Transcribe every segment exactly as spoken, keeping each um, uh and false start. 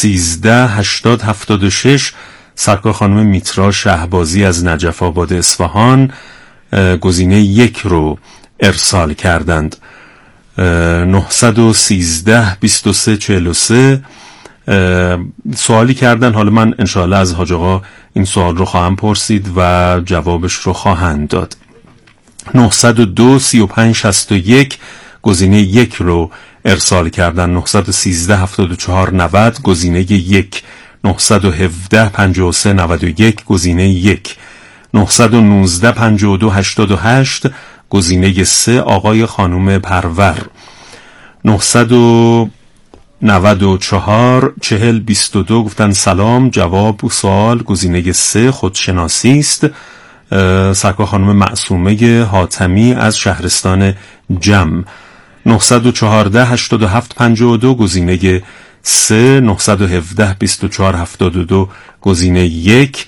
سیزده هشتاد هفتاد و شش سرکار خانم میترا شهبازی از نجف آباد اصفهان گزینه یک رو ارسال کردند. نهصد و سیزده بیست و سه چهل و سه سوالی کردن. حالا من انشاءالله از حاج آقا این سوال رو خواهم پرسید و جوابش رو خواهند داد. نهصد و دو سی و پنج شصت و یک گزینه یک رو ارسال کردن. نهصد و سیزده هفتاد و چهار نود گزینه یک. نهصد و هفده پنجاه و سه نود و یک گزینه یک. نهصد و نوزده پنجاه و دو هشتاد و هشت گزینه سه آقای خانم پرور. نهصد و نود و چهار چهل بیست و دو گفتن سلام، جواب و سوال گزینه سه خودشناسی است. سرکار خانم معصومه حاتمی از شهرستان جم. نهصد و چهارده هشتاد و هفت پنجاه و دو گزینه سه. نهصد و هفده بیست و چهار هفتاد و دو گزینه یک.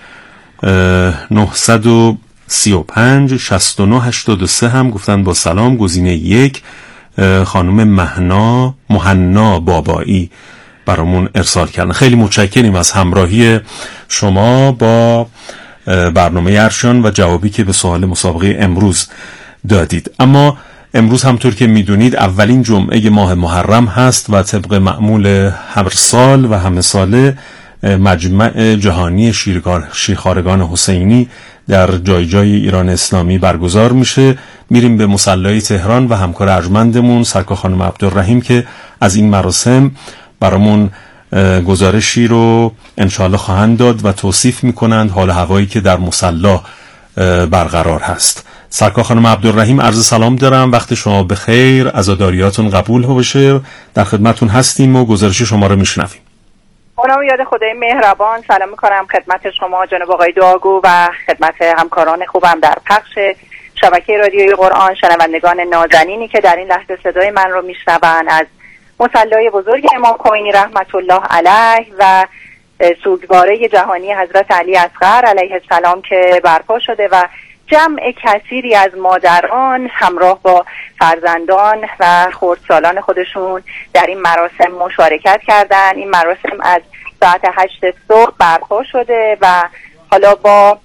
نهصد و سی و پنج شصت و نه هشتاد و سه هم گفتن با سلام گزینه یک. خانم مهنا مهنا بابایی برامون ارسال کردن. خیلی متشکریم از همراهی شما با برنامه ارشان و جوابی که به سوال مسابقه امروز دادید. اما امروز همطور که میدونید اولین جمعه ماه محرم هست و طبق معمول هر سال و همه ساله مجمع جهانی شیرخوارگان حسینی در جای جای ایران اسلامی برگزار میشه. میریم به مصلی تهران و همکار ارجمندمون سرکار خانم عبدالرحیم که از این مراسم برامون گزارشی رو انشاءالله خواهند داد و توصیف میکنند حال هوایی که در مصلی برقرار هست. سرکار خانم عبدالرحیم عرض سلام دارم، وقت شما بخیر، عزاداریاتون قبول باشه، در خدمتون هستیم و گزارش شما رو میشنویم. اونم یاد خدای مهربان سلام میکنم خدمت شما جناب آقای دعاگو و خدمت همکاران خوبم در پخش شبکه رادیوی قرآن، شنوندگان نازنینی که در این لحظه صدای من رو میشنون از مصلی بزرگ امام خمینی رحمت الله علیه و سوگواره جهانی حضرت علی اصغر علیه السلام که برپا شده و جمع کثیری از مادران همراه با فرزندان و خردسالان خودشون در این مراسم مشارکت کردن. این مراسم از ساعت هشت صبح برپا شده و حالا با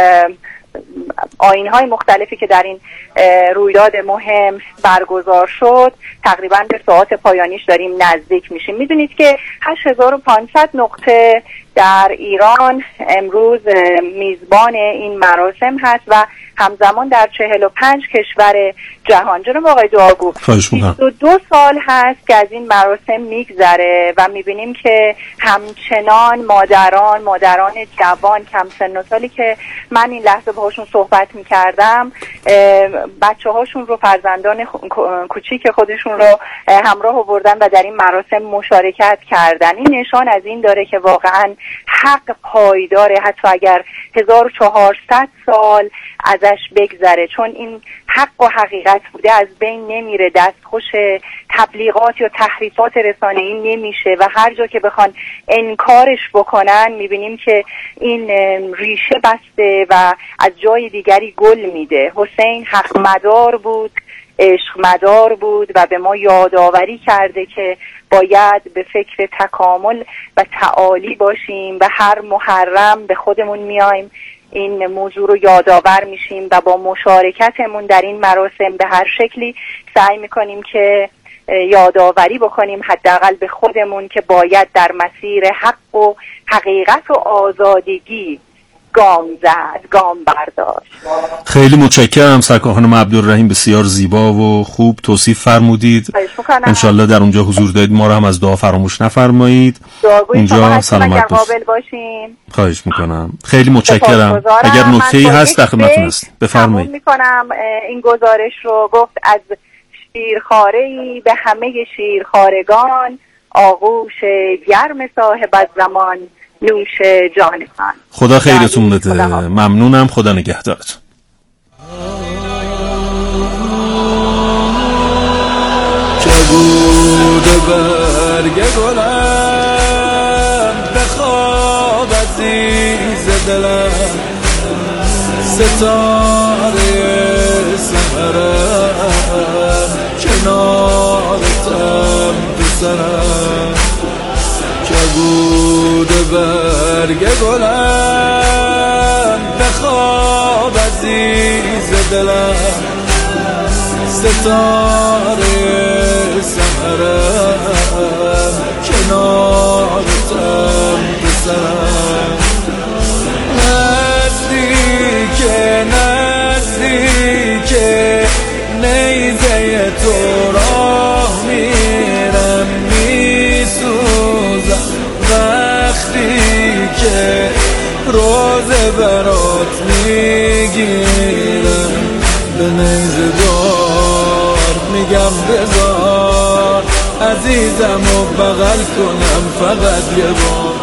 آیین‌های مختلفی که در این رویداد مهم برگزار شد تقریبا به ساعات پایانیش داریم نزدیک میشیم. میدونید که هشت هزار و پانصد نقطه در ایران امروز میزبان این مراسم هست و همزمان در چهل و پنج کشور جهان. جناب آقای دعاگو بیست و دو سال هست که از این مراسم میگذره و میبینیم که همچنان مادران مادران جوان کم سن و سالی که من این لحظه باهاشون صحبت میکردم بچه هاشون رو، فرزندان کوچیک خودشون رو همراه آوردن و در این مراسم مشارکت کردن. این نشان از این داره که واقعا حق پایداره حتی اگر هزار و چهارصد سال ازش بگذره، چون این حق و حقیقت بوده از بین نمیره، دستخوش تبلیغات یا تحریفات رسانه‌ای نمیشه و هر جا که بخوان انکارش بکنن میبینیم که این ریشه بسته و از جای دیگری گل میده. حسین حق مدار بود، عشق مدار بود و به ما یادآوری کرده که باید به فکر تکامل و تعالی باشیم و هر محرم به خودمون میایم این موضوع رو یادآور میشیم و با مشارکتمون در این مراسم به هر شکلی سعی میکنیم که یادآوری بکنیم حداقل به خودمون که باید در مسیر حق و حقیقت و آزادگی گام زد، گام برداشت. خیلی متشکرم سرکار خانم عبدالرحیم، بسیار زیبا و خوب توصیف فرمودید. انشالله در اونجا حضور دارید، ما رو هم از دعا فراموش نفرمایید. اونجا سلامت باشید. خواهش میکنم. خیلی متشکرم. اگر نکته‌ای هست در خدمتتون هستم. بفرمایید. میکنم این گزارش رو گفت از شیرخواره‌ای به همه شیرخوارگان، آغوش گرم صاحب الزمان نوش جانتان. خدا خیرتون بده. ممنونم. خدا نگهدارتون. کبود برگ گلم بخواب عزیز دلم، ستاره سحرم کنارتم پسرم، نبوده برگ گلم بخواب عزیز دلم ستاره سحرم کنارتم پسرم نزدیکه نزدیکه نیزه تو راه میرم میسوزم وقتی که روزه برات میگیرم به نیزه دار میگم بذار عزیزم و بغل کنم فقط یه بار.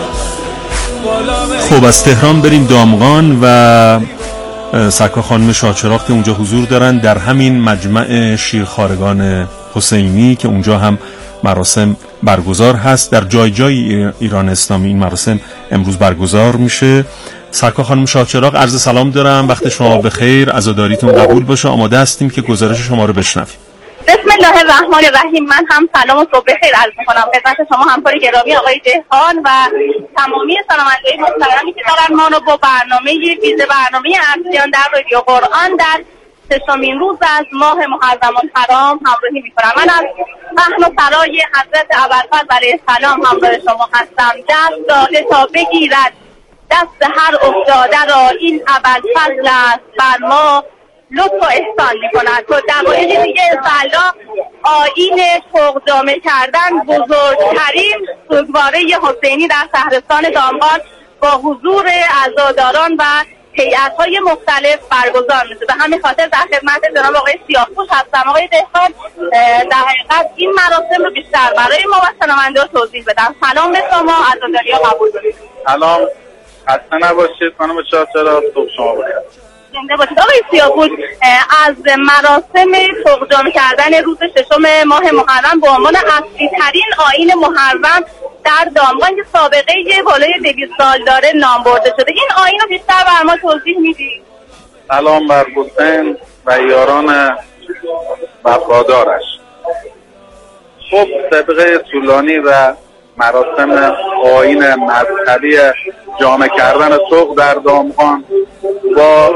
خب از تهران بریم دامغان و سرکار خانم شاهچراغ که اونجا حضور دارن در همین مجمع شیرخوارگان حسینی که اونجا هم مراسم برگزار هست. در جای جای ایران اسلامی این مراسم امروز برگزار میشه. سرکار خانم شاهچراغ عرض سلام دارم، وقت شما بخیر، عزاداریتون قبول باشه، آماده هستیم که گزارش شما رو بشنویم. بسم الله الرحمن الرحیم. من هم سلام و صبح بخیر عرض می‌کنم خدمت شما همکار گرامی آقای دهقان و تمامی شنوندگان محترمی که دارن ما رو با برنامه ویژه برنامه ارسیان در رادیو قرآن در ششمین روز از ماه محرم الحرام همراهی می‌کنم. من از پهن و سرای حضرت ابوالفضل علیه السلام همراه شما هستم. دست داده تا بگیرد دست هر افتاده را این ابوالفضل است بر ما لطف و احسان می‌کند. تا دقایق دیگه انشاءالله آیین فوق جامع کردن بزرگترین سوگواره حسینی در شهرستان دامغان با حضور عزاداران و هیئت‌های مختلف برگزار میشه. به همین خاطر در خدمت جناب آقای سیاهپوش هستم. آقای دهقان در حقیقت این مراسم رو بیشتر برای ما و شنونده‌ها توضیح بدم. سلام به شما، عزاداری ها قبول کنید. سلام، خسته نباشید خانم شاهچراغ، صبح شما بخیر. زنده باشید. آقای سیاهپوش، از مراسم فوق جامع کردن روز ششم ماه محرم به عنوان اصلی ترین آیین محرم در دامغان که سابقه بالای دویست سال داره نام برده شده، این آیین رو بیشتر بر ما توضیح میدید؟ سلام بر حسین و یاران وفادارش. خب طبقه طولانی و مراسم آیین مذهبی جامع کردن سوق در دامغان با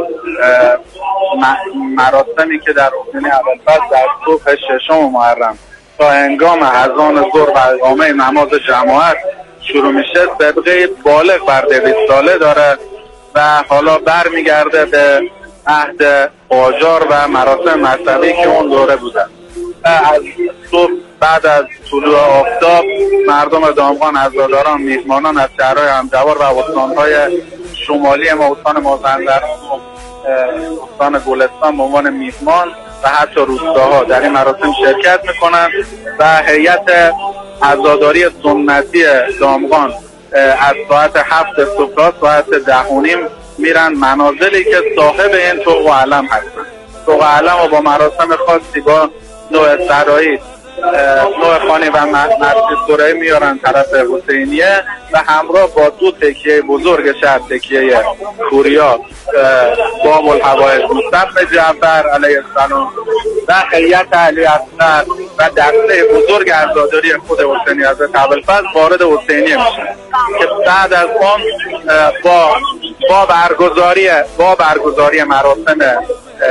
مراسمی که در حسینی ابوالفضل در صبح ششم محرم تا هنگام اذان ظهر و اقامه نماز جماعت شروع میشه طبقه بالغ بر دویست ساله داره و حالا برمیگرده به عهد قاجار و مراسم مذهبی که اون دوره بودن. از صبح بعد از طلوع آفتاب مردم دامغان، عزاداران، میهمانان از شهرهای همجوار و استانهای شمالی ما، استان مازندران و استان گلستان به عنوان میهمان و حتی روستاها در این مراسم شرکت میکنن و هیئت عزاداری سنتی دامغان از ساعت هفت صبح تا ساعت ده و نیم میرن منازلی که صاحب این طوق و علم هستن. طوق و علم و با مراسم خاصی با نوع سرایی، نوع خانی و مسجد سرایی میارن طرف حسینیه و همراه با دو تکیه بزرگ شهر، تکیه کوریا باب الحوائج مصطفی جعفر علیه السلام و هیئت علی اصغر و دسته بزرگ عزاداری خود حسینی حضرت ابوالفضل وارد حسینیه میشه که بعد از اون با با برگزاری با برگزاری مراسم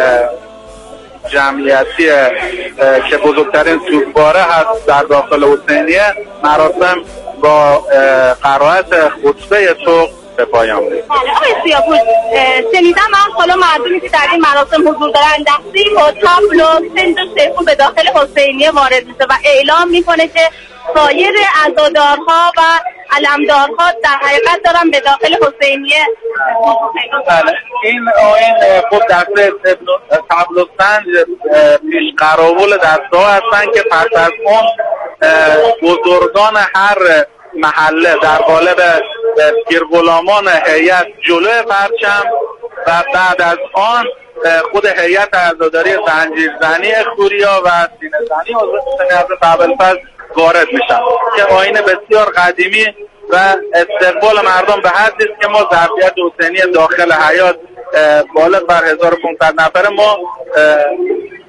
جمعیتی که بزرگترین سوگواره هست در داخل حسینیه، مراسم با قرائت خطبه سوق به پایان میرسه. آقای سیاهپوش، شنیدم من حالا مردمی که در این مراسم حضور دارن دستی با طبل و سنج و سیفون به داخل حسینیه وارد میشه و اعلام میکنه که سایر عزادارها و علمدارها در حقیقت دارن به داخل حسینیه. بله، این آیین خود دسته طبل و سنج پیش قراول دسته ها هستن که پس از اون بزرگان هر محله در قالب پیرغلامان هیئت جلوی پرچم و بعد از آن خود هیئت عزاداری زنجیرزنی کوریا و سینه زنی حضرت ابوالفضل وارد میشن که آیین بسیار قدیمی و استقبال مردم به حدی است که ما ظرفیت حسینی داخل حیاط بالغ بر هزار و پانصد نفر ما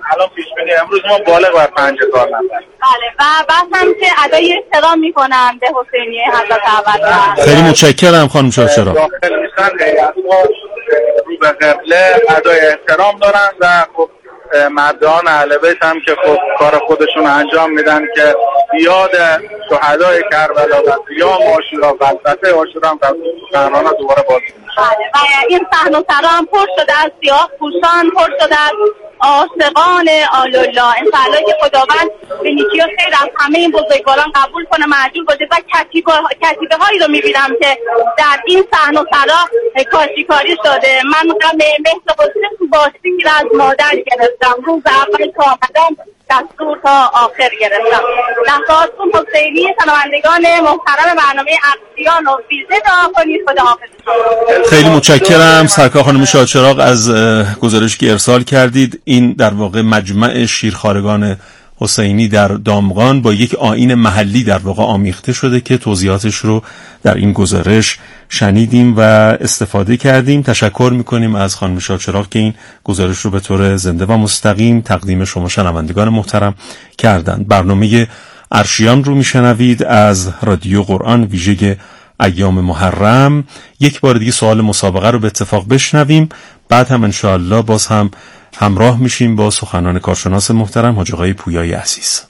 الان پیش بینی امروز ما بالغ بر پنج هزار نفر. بله و بعد هم که ادای احترام میکنن به حسینیه حضرت اول. خیلی متشکرم خانم شاهچراغ. داخل میشن هیئت‌ها رو به قبله ادای احترام دارن و خب مردان اهل بیت هم که خب کار خودشون انجام میدن که یاد شهدای کربلا و قیام عاشورا و فلسفه عاشورا هم در سخنران‌ها دوباره باز میشه. و این صحن و سرا هم پر شده از سیاه پوشان، پر شده از عاشقان آل الله. انشاءالله که خداوند به نیکی و خیر از همه این بزرگواران قبول کنه، معجون باشه. و کتیبه هایی رو میبینم که در این صحن و سرا کاشیکاری شده. من غم مهر حسین باشی را از مادر گرفتم، روز اول که آمدم دستور تا آخر گرفتم. لحظاتون حسینی، شنوندگان محترم برنامه عقیان و ویژه دعا کنید. خدا حافظ. خیلی متشکرم سرکار خانم شاهچراغ از گزارشی که ارسال کردید. این در واقع مجمع شیرخوارگان حسینی در دامغان با یک آیین محلی در واقع آمیخته شده که توضیحاتش رو در این گزارش شنیدیم و استفاده کردیم. تشکر میکنیم از خانم شاهچراغ که این گزارش رو به طور زنده و مستقیم تقدیم شما شنوندگان محترم کردند. برنامه ارشیان رو میشنوید از رادیو قرآن ویژه ایام محرم. یک بار دیگه سوال مسابقه رو به اتفاق بشنویم، بعد هم انشاءالله باز هم همراه میشیم با سخنان کارشناس محترم حاج آقای پویای عزیز.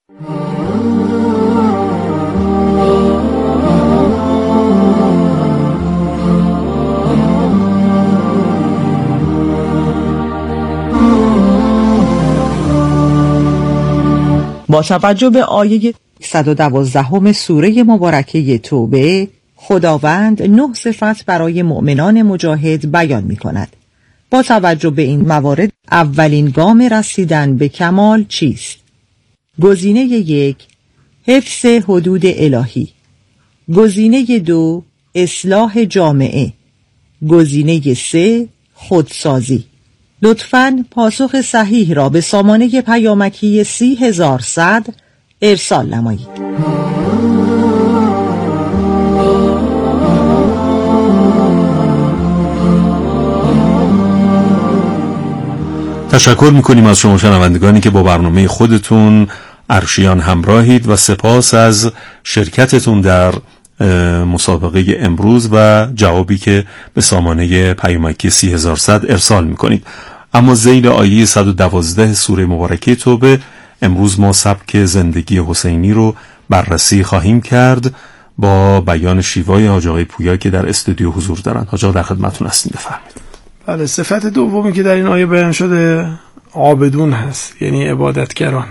با توجه به آیه صد و دوازده سوره مبارکه توبه، خداوند نه صفت برای مؤمنان مجاهد بیان می کند. با توجه به این موارد اولین گام رسیدن به کمال چیست؟ گزینه یک، حفظ حدود الهی. گزینه دو، اصلاح جامعه. گزینه سه، خودسازی. لطفاً پاسخ صحیح را به سامانه پیامکی سی هزار صد ارسال نمایید. تشکر میکنیم از شما شنوندگانی که با برنامه خودتون ارشیان همراهید و سپاس از شرکتتون در مسابقه امروز و جوابی که به سامانه پیامکی سی هزار صد ارسال میکنید. اما ذیل آیه صد و دوازده سوره مبارکه توبه امروز ما سبک زندگی حسینی رو بررسی خواهیم کرد با بیان شیوای حاج آقای پویا که در استودیو حضور دارن. حاج آقا در خدمتتون هستیم، بفرمایید. بله، صفت دومی که در این آیه بیان شده عابدون هست، یعنی عبادتگران.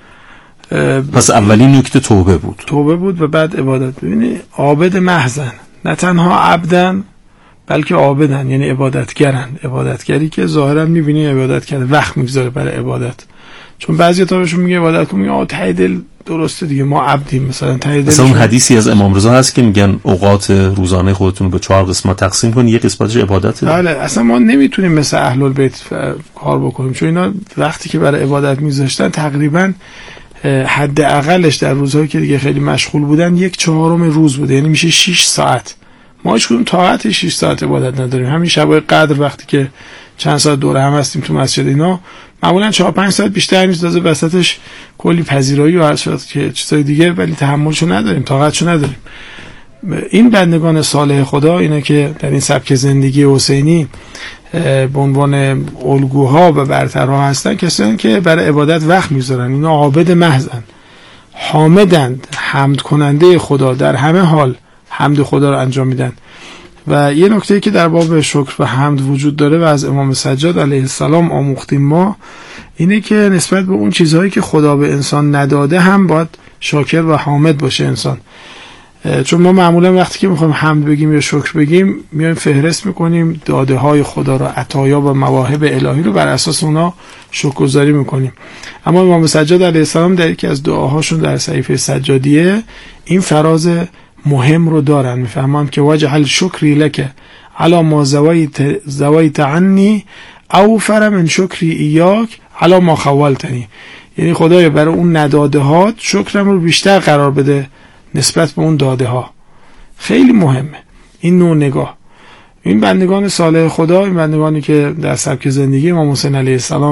پس اولین نکته توبه بود توبه بود و بعد عبادت. ببینید عابد محضن، نه تنها عبدن بلکه عابدن، یعنی عبادتگرن. عبادتگری که ظاهرا میبینی عبادت کرده، وقت میگذاره برای عبادت. چون بعضی تا بهشون میگه عبادت کن، میگه آ ته دل درسته دیگه، ما عبدیم. مثلا ته دل مثلا اون حدیثی از امام رضا هست که میگن اوقات روزانه خودتون رو به چهار قسمت تقسیم کنید، یک قسمتش عبادته. بله، اصلا ما نمیتونیم مثل اهل البیت کار بکنیم، چون اینا وقتی که برای عبادت میذاشتن تقریبا حد اقلش در روزهایی که دیگه خیلی مشغول بودن یک چهارم روز بوده، یعنی میشه شش ساعت. ما هیچ کدوم طاقت شش ساعت عبادت نداریم. همین شبای قدر وقتی که چند ساعت دور هم هستیم تو مسجد، اینا معمولا چهار پنج ساعت بیشتر نیست، تازه وسطش کلی پذیرایی و هر صورت که چیزای دیگه، ولی تحملشو نداریم، طاقتشو نداریم. این بندگان صالح خدا اینا که در این سبک زندگی حسینی به عنوان الگوها و برترها هستن، کسانی که برای عبادت وقت میذارن. اینا عابد محضن، حامدند، حمد کننده خدا، در همه حال حمد خدا رو انجام میدن. و یه نکته که در باب شکر و حمد وجود داره و از امام سجاد علیه السلام آموختیم ما، اینه که نسبت به اون چیزهایی که خدا به انسان نداده هم باید شاکر و حامد باشه انسان. چون ما معمولا وقتی که میخوایم حمد بگیم یا شکر بگیم، میایم فهرست میکنیم داده های خدا رو، عطایا و مواهب الهی رو، بر اساس اونا شکرگزاری میکنیم. اما امام سجاد علیه السلام در یکی از دعاهاشون در صحیفه سجادیه این فراز مهم رو دارن، میفهمم که وجعل شکری لک علی ما زویت زویت عنی اوفر من شکری ایاک علی ما خولتنی. یعنی خدایا برای اون نداده هات شکرم رو بیشتر قرار بده نسبت به اون داده ها. خیلی مهمه این نوع نگاه. این بندگان صالح خدا، این بندگانی که در سبک زندگی امام حسین علیه السلام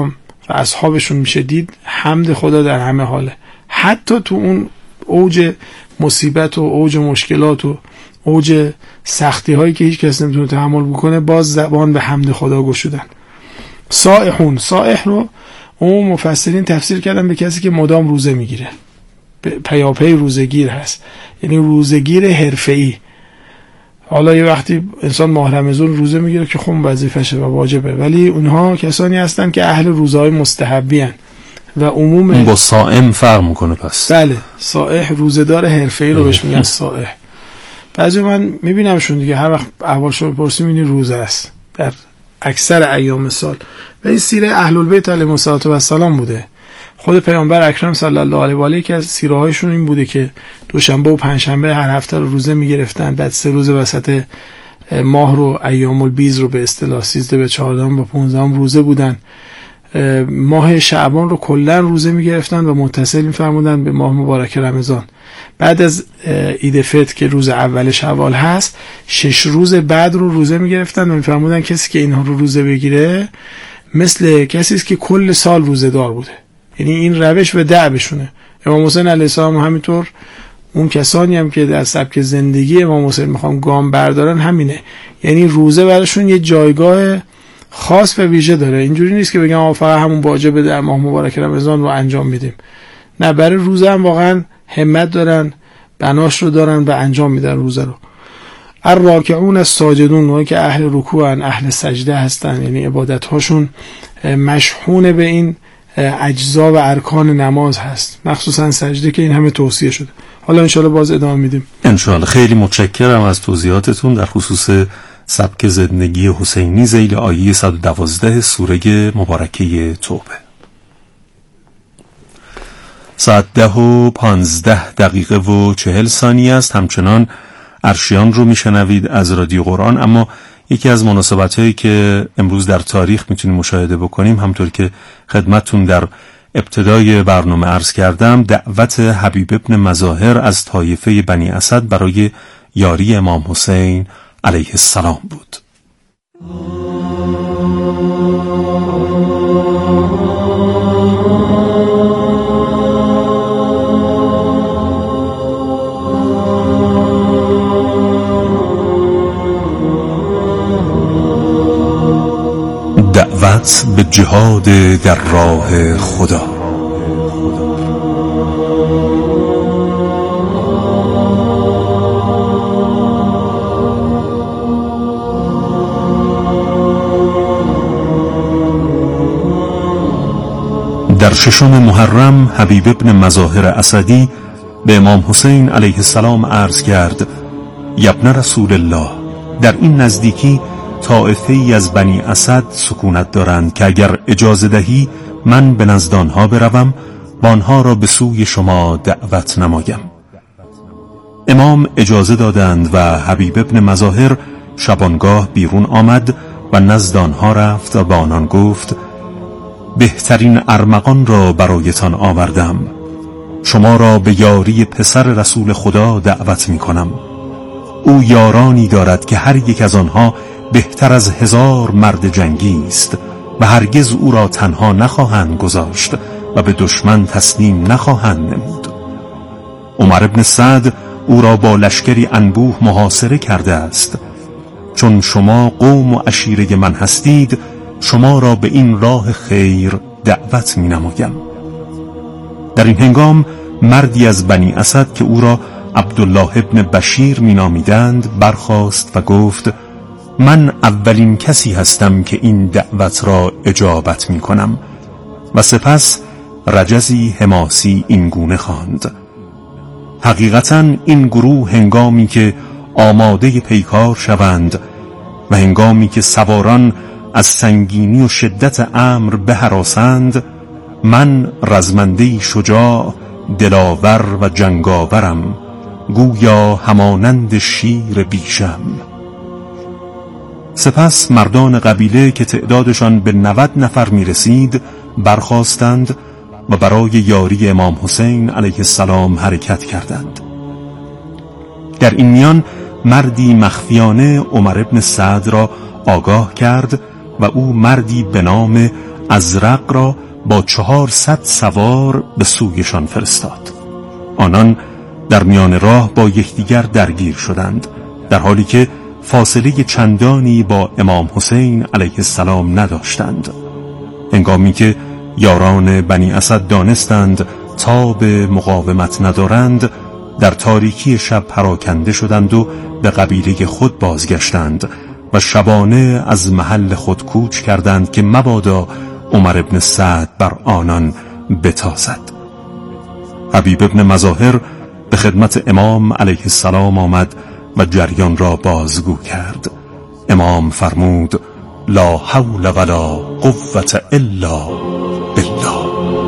و اصحابشون میشه دید حمد خدا در همه حاله. حتی تو اون اوج مصیبت و اوج مشکلات و اوج سختی هایی که هیچ کس نمیتونه تحمل بکنه باز زبان به حمد خدا گشودن. صائحون، صائح رو اون مفسرین تفسیر کردن به کسی که مدام روزه میگیره، پیاپی روزگیر هست، یعنی روزگیر حرفه‌ای. حالا یه وقتی انسان ماه رمضان روزه میگیره که خب وظیفشه و واجبه، ولی اونها کسانی هستن که اهل روزهای مستحبی هن و عموم با صائم فرق میکنه. پس بله، صائح روزه‌دار حرفه‌ای رو بهش میگن صائح. بعضی من میبینمشون دیگه هر وقت احوالشو بپرسیم اینی روزه است در اکثر ایام سال. و این سیره اهل البیت علیهم السلام بوده. خود پیامبر اکرم صلی الله علیه و آله که از سیره هایشون این بوده که دوشنبه و پنجشنبه هر هفته رو روزه میگرفتن، بعد سه روز وسط ماه رو ایام البیض رو به اصطلاح سیزده به چهارده و پانزده روزه بودن. ماه شعبان رو کلا روزه میگرفتن و متصل میفرمودن به ماه مبارک رمضان. بعد از عید فطر که روز اول شوال هست، شش روز بعد رو روزه میگرفتن و میفرمودن کسی که اینها رو روزه بگیره مثل کسی است که کل سال روزه دار بوده. یعنی این روش به دعبشونه. امام حسین علیه السلام همینطور، اون کسانی هم که در سبک زندگی امام حسین میخوام گام بردارن همینه، یعنی روزه براشون یه جایگاه خاص و ویژه داره. اینجوری نیست که بگم آقا فقط همون واجبه در ماه مبارک رمضان رو انجام میدیم، نه، برای روزه هم واقعا همت دارن، بناش رو دارن و انجام میدن روزه رو. الراکعون الساجدون، اونایی که اهل رکوعن، اهل سجده هستن، یعنی عبادت هاشون مشحون به این اجزا و ارکان نماز هست، مخصوصا سجده که این همه توصیه شده. حالا انشاءالله باز ادامه میدیم. انشاءالله. خیلی متشکرم از توضیحاتتون در خصوص سبک زندگی حسینی ذیل آیه صد و دوازده سوره مبارکه توبه. ساعت ده و پانزده دقیقه و چهل ثانیه است. همچنان ارشیان رو میشنوید از رادیو قرآن. اما یکی از مناسبت هایی که امروز در تاریخ میتونیم مشاهده بکنیم، همطور که خدمتتون در ابتدای برنامه عرض کردم، دعوت حبیب ابن مظاهر از طایفه بنی اسد برای یاری امام حسین علیه السلام بود. دعوت به جهاد در راه خدا. در ششم محرم حبیب ابن مظاهر اسدی به امام حسین علیه السلام عرض کرد: یبن رسول الله، در این نزدیکی طائفه ای از بنی اسد سکونت دارند که اگر اجازه دهی من به نزد آنها بروم و آنها را به سوی شما دعوت نمایم. امام اجازه دادند و حبیب ابن مظاهر شبانگاه بیرون آمد و نزد آنها رفت و به آنان گفت: بهترین ارمغان را برایتان آوردم، شما را به یاری پسر رسول خدا دعوت می کنم. او یارانی دارد که هر یک از آنها بهتر از هزار مرد جنگی است و هرگز او را تنها نخواهند گذاشت و به دشمن تسلیم نخواهند نمود. عمر ابن سعد او را با لشکری انبوه محاصره کرده است. چون شما قوم و عشیره من هستید، شما را به این راه خیر دعوت می نمایم. در این هنگام مردی از بنی اسد که او را عبدالله ابن بشیر می نامیدند برخاست و گفت: من اولین کسی هستم که این دعوت را اجابت می کنم. و سپس رجزی حماسی این گونه خواند: حقیقتاً این گروه هنگامی که آماده پیکار شوند و هنگامی که سواران از سنگینی و شدت امر بهراسند، من رزمنده‌ای شجاع، دلاور و جنگاورم، گویا همانند شیر بیشم. سپس مردان قبیله که تعدادشان به نود نفر می رسید برخاستند و برای یاری امام حسین علیه السلام حرکت کردند. در این میان مردی مخفیانه عمر ابن سعد را آگاه کرد و او مردی به نام ازرق را با چهارصد سوار به سویشان فرستاد. آنان در میان راه با یکدیگر درگیر شدند، در حالی که فاصله چندانی با امام حسین علیه السلام نداشتند. هنگامی که یاران بنی اسد دانستند تاب مقاومت ندارند، در تاریکی شب پراکنده شدند و به قبیله خود بازگشتند و شبانه از محل خود کوچ کردند که مبادا عمر ابن سعد بر آنان بتازد. حبیب ابن مظاهر به خدمت امام علیه السلام آمد و جریان را بازگو کرد. امام فرمود: لا حول ولا قوة الا بالله.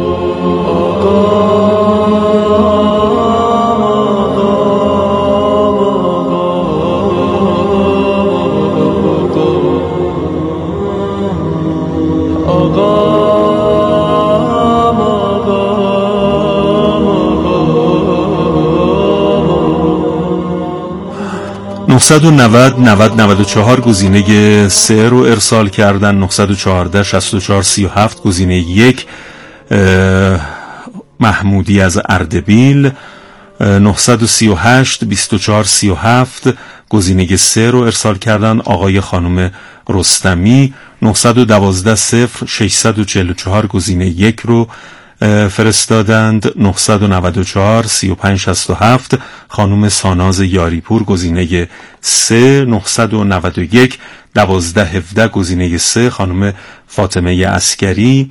نهصد و نود نود نود و چهار گزینه سه رو ارسال کردن. نهصد و چهارده شصت و چهار سی و هفت گزینه یک محمودی از اردبیل. نهصد و سی و هشت بیست و چهار سی و هفت گزینه سه رو ارسال کردن آقای خانم رستمی. نهصد و دوازده صفر ششصد و چهل و چهار گزینه یک رو فرستادند. نهصد و نود و چهار سی و پنج شصت و هفت خانم ساناز یاریپور گزینه سه. نهصد و نود و یک دوازده هفده گزینه سه خانم فاطمه عسکری.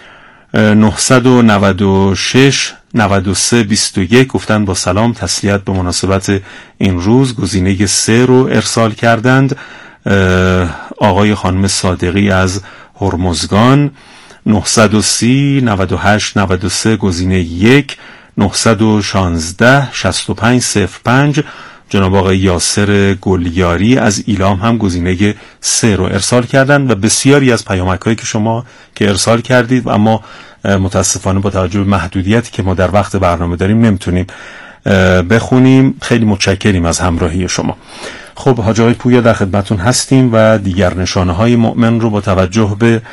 نهصد و نود و شش نود و سه بیست و یک گفتن با سلام تسلیت به مناسبت این روز گزینه سه رو ارسال کردند آقای خانم صادقی از هرمزگان. نهصد و سی نود و هشت نود و سه گزینه یک. نهصد و شانزده شصت و پنج صفر پنج جناب آقای یاسر گلیاری از ایلام هم گزینه سه رو ارسال کردند و بسیاری از پیامک هایی که شما که ارسال کردید اما متاسفانه با توجه به محدودیتی که ما در وقت برنامه داریم نمیتونیم بخونیم. خیلی متشکریم از همراهی شما. خب حاج آقای پویا در خدمتون هستیم و دیگر نشانه های مؤمن رو با توجه به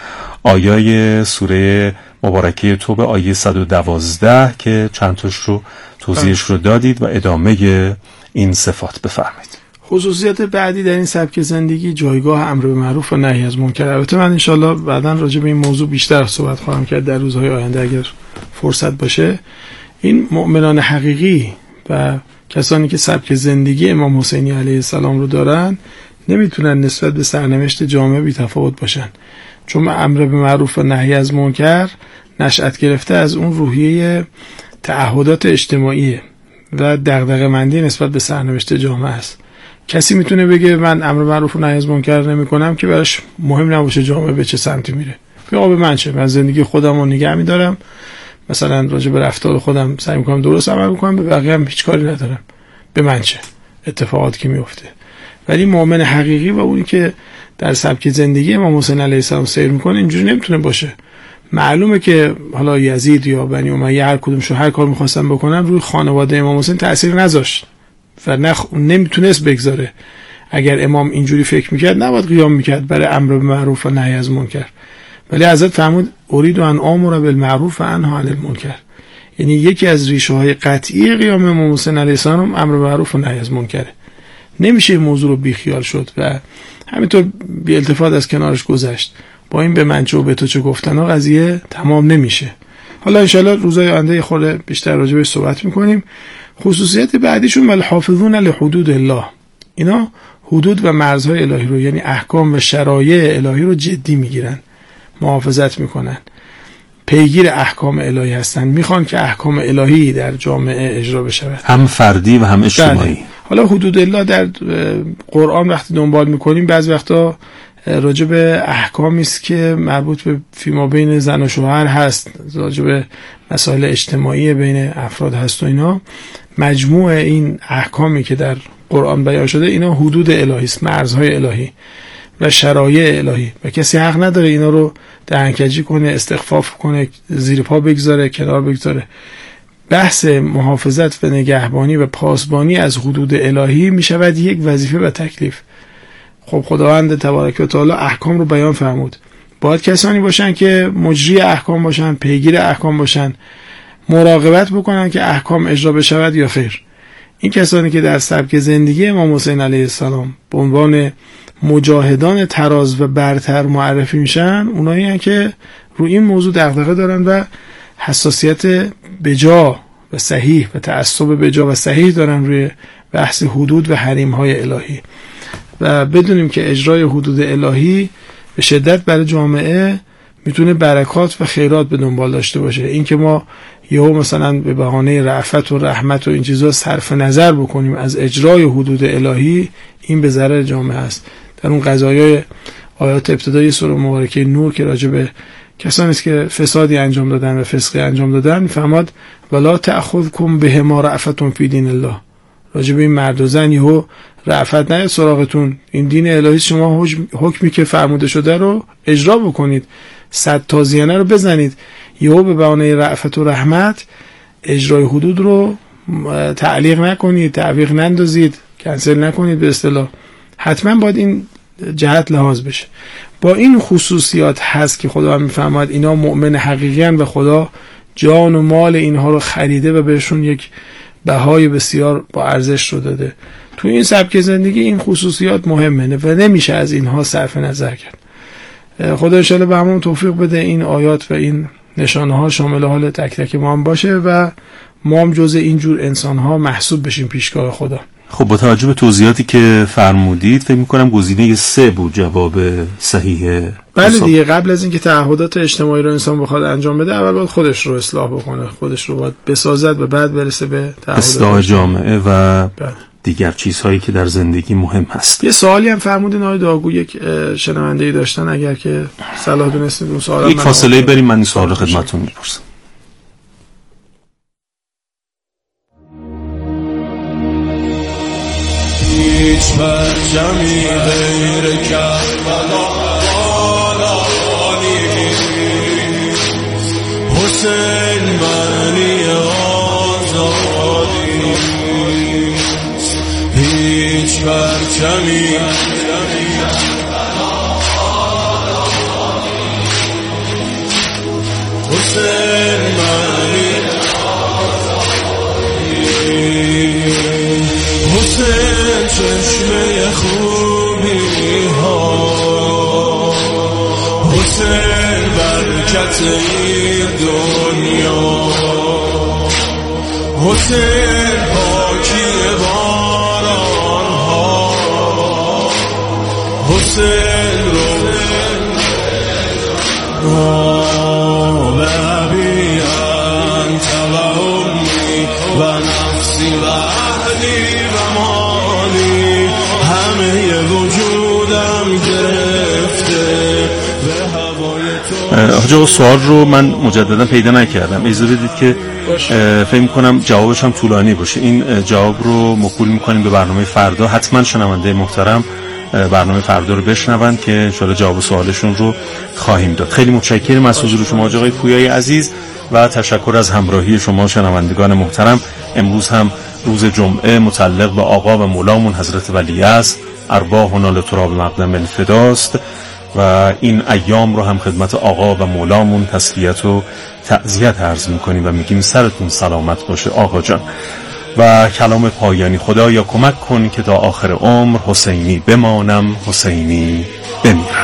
آیای سوره مبارکه توبه آیه صد و دوازده که چند تاش رو توضیحش رو دادید و ادامه این صفات بفرمایید. خصوصیت بعدی در این سبک زندگی جایگاه امر به معروف و نهی از منکر. البته من انشالله بعداً راجع به این موضوع بیشتر صحبت خواهم کرد در روزهای آینده اگر فرصت باشه. این مؤمنان حقیقی و کسانی که سبک زندگی امام حسینی علیه السلام رو دارن نمیتونن نسبت به سرنوشت جامعه بی تفاوت باشن، چون امر به معروف و نهی از منکر نشأت گرفته از اون روحیه تعهدات اجتماعی و دغدغه‌مندی نسبت به سرنوشت جامعه است. کسی میتونه بگه من امر معروف و نهی از منکر نمیکنم که براش مهم نباشه جامعه به چه سمتی میره. بگه به من چه، من زندگی خودم رو نگه میدارم، مثلا راجع به رفتار خودم سعی میکنم درست عمل کنم، به بقیه هم هیچ کاری ندارم، به من چه اتفاقاتی که میفته. ولی مؤمن حقیقی و اونی که در سبک زندگی امام حسین علیه السلام سیر میکنه اینجوری نمیتونه باشه. معلومه که حالا یزید یا بنی امیه هر کدومشون هر کار میخواستن بکنن روی خانواده امام حسین تأثیر نذاشت و نخ... نمیتونست بگذاره. اگر امام اینجوری فکر میکرد نباید قیام میکرد برای امر به معروف و نهی از منکر. ولی حضرت فرمود اريد ان امر بالمعروف و انهی عن المنکر. یعنی یکی از ریشه های قطعی قیام امام حسین علیه السلام امر به معروف و نهی از منکره. نمیشه این موضوع رو بیخیال شد و همینطور بی التفات از کنارش گذشت. با این به من چه و به تو چه گفتن ها قضیه تمام نمیشه. حالا انشالله روزای آینده خورده بیشتر راجع بهش صحبت میکنیم. خصوصیت بعدیشون الحافظون لحدود الله. اینا حدود و مرزهای الهی رو یعنی احکام و شرایع الهی رو جدی میگیرن، محافظت میکنن، پیگیر احکام الهی هستن، میخوان که احکام الهی در جامعه اجرا بشه، هم فردی و هم اجتماعی. ده. حالا حدود الله در قرآن وقتی دنبال میکنیم بعض وقتا راجع به احکامی است که مربوط به فیما بین زن و شوهر هست، راجع به مسائل اجتماعی بین افراد هست و اینا. مجموع این احکامی که در قرآن بیان شده اینا حدود الهی است، مرزهای الهی و شرایع الهی و کسی حق نداره اینا رو دهنکجی کنه، استخفاف کنه، زیر پا بگذاره، کنار بگذاره. بحث محافظت و نگهبانی و پاسبانی از حدود الهی می شود یک وظیفه و تکلیف. خب خداوند تبارک و تعالی احکام رو بیان فرمود. باید کسانی باشن که مجری احکام باشن، پیگیر احکام باشن، مراقبت بکنن که احکام اجرا بشود یا خیر. این کسانی که در سبک زندگی امام حسین علیه السلام به عنوان مجاهدان تراز و برتر معرفی میشن، اونایی هستن که روی این موضوع دغدغه دارن و حساسیت بجا و صحیح و تعصب بجا و صحیح دارن روی بحث حدود و حریم‌های الهی. و بدونیم که اجرای حدود الهی به شدت برای جامعه میتونه برکات و خیرات به دنبال داشته باشه. این که ما یهو مثلا به بهانه رأفت و رحمت و این چیزا صرف نظر بکنیم از اجرای حدود الهی، این به ضرر جامعه است. در اون قضایای آیات ابتدایی سوره مبارکه نور که راجع به کسانی است که فسادی انجام دادن و فسقی انجام دادن میفرماد ولا تأخذکم بهما رأفة فی دین الله. راجع به این مرد و زن یهو رأفت نیاد سراغتون، این دین الهی، شما حکمی که فرموده شده رو اجرا بکنید، صد تازیانه رو بزنید. یهو به بهانه رأفت و رحمت اجرای حدود رو تعلیق نکنید، تعویق نندازید، کنسل نکنید به اصطلاح. حتما باید این جهت لحاظ بشه. با این خصوصیات هست که خدا هم میفهمد اینا مؤمن حقیقی هستند و خدا جان و مال اینها رو خریده و بهشون یک بهای بسیار با ارزش رو داده. تو این سبک زندگی این خصوصیات مهمه و نمیشه از اینها صرف نظر کرد. خدا انشاءالله به همون توفیق بده این آیات و این نشانه ها شامل حال تک تک ما هم باشه و ما هم جز اینجور انسان ها محسوب بشیم پیشگاه خدا. خب با توجه به توضیحاتی که فرمودید فکر می‌کنم گزینه سه بود جواب صحیح. بله دیگه، قبل از اینکه تعهدات اجتماعی رو انسان بخواد انجام بده اول باید خودش رو اصلاح بکنه، خودش رو باید بسازد و بعد برسه به تعهدات اصلاح جامعه و بله. دیگر چیزهایی که در زندگی مهم هست. یه سوالی هم فرمودین آقای داغو، یک شنونده‌ای داشتن، اگر که صلاح دونستید اون سوال یک فاصله بریم من این سوال رو خدمتتون می‌پرسم. هیچ پرچمی غیر کربلا حسین معنی آزادی، هیچ پرچمی حسین معنی حسین چشمه خوبی ها، حسین برکت این دنیا، حسین پاکی باران ها، حسین رو به ابی انت و امی و نفسی و اهلی و مالی، همه وجودم گرفته به هوای تو. حاج آقا سوال رو من مجددا پیدا نکردم، اجازه بدید که فکر می‌کنم جوابش هم طولانی باشه. این جواب رو موکول می‌کنیم به برنامه فردا. حتما شنونده محترم برنامه فردا رو بشنون که انشاءالله جواب سوالشون رو خواهیم داد. خیلی متشکرم از حضور شما آقای پویای عزیز و تشکر از همراهی شما شنوندگان محترم. امروز هم روز جمعه متعلق به آقا و مولامون حضرت ولی است، ارواحنا لتراب مقدم الفداست و این ایام رو هم خدمت آقا و مولامون تسلیت و تعزیت عرض میکنیم و میگیم سرتون سلامت باشه آقا جان. و کلام پایانی: خدایا کمک کن که تا آخر عمر حسینی بمانم، حسینی بمیرم.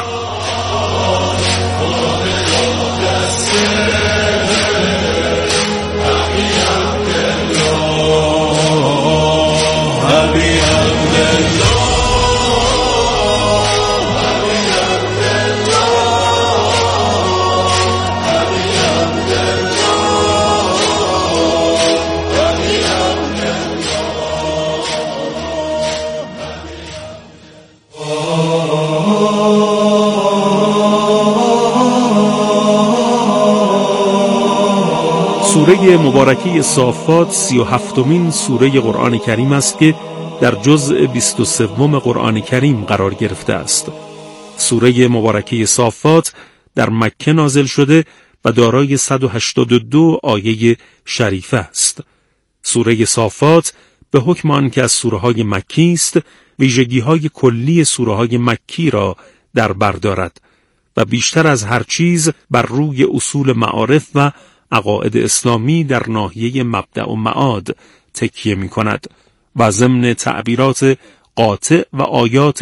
سوره مبارکه صافات سی و هفتمین سوره قرآن کریم است که در جزء بیست و سوم قرآن کریم قرار گرفته است. سوره مبارکه صافات در مکه نازل شده و دارای صد و هشتاد و دو آیه شریفه است. سوره صافات به حکم آن که از سوره های مکی است، ویژگی های کلی سوره های مکی را در بر دارد. و بیشتر از هر چیز بر روی اصول معارف و عقاید اسلامی در ناحیه مبدأ و معاد تکیه می کند و ضمن تعبیرات قاطع و آیات